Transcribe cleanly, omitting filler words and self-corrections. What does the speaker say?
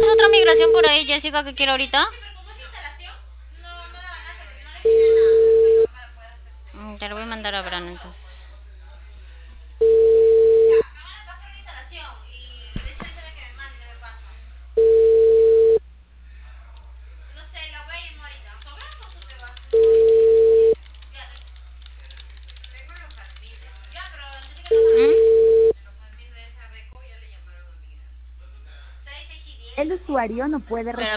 ¿tienes otra migración por ahí, Jessica, que quiero ahorita? Te lo voy a mandar a Bran entonces. ¿Mm? El usuario no puede Espera,